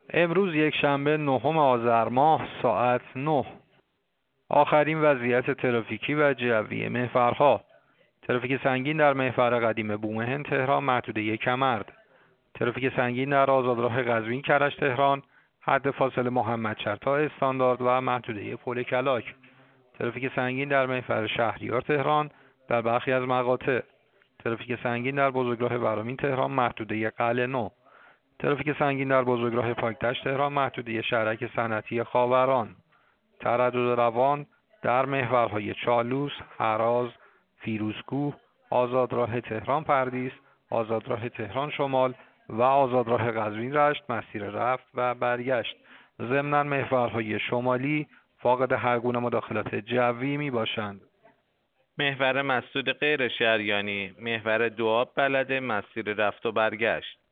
امروز یک شنبه 9 آذر ماه ساعت 9. آخرین وضعیت ترافیکی و جوی محورها: ترافیک سنگین در محور قدیم بومهن تهران محدوده کمرد. ترافیک سنگین در آزادراه قزوین کرج تهران حد فاصله محمدشهر تا استاندارد و محدوده پل کلاک. ترافیک سنگین در محور شهریار تهران در برخی از مقاطع. ترافیک سنگین در بزرگراه ورامین تهران محدوده قلعه نو. ترافیک سنگین در بزرگراه پاکتشت تهران محدوده شهرک صنعتی خاوران. تردد روان در محورهای چالوس، هراز، فیروزکوه، آزادراه تهران پردیس، آزادراه تهران شمال و آزادراه قزوین رشت مسیر رفت و برگشت. ضمناً محورهای شمالی فاقد هر گونه مداخلات جوی می باشند. محور مسدود غیر شریانی، محور دوآب بلده مسیر رفت و برگشت.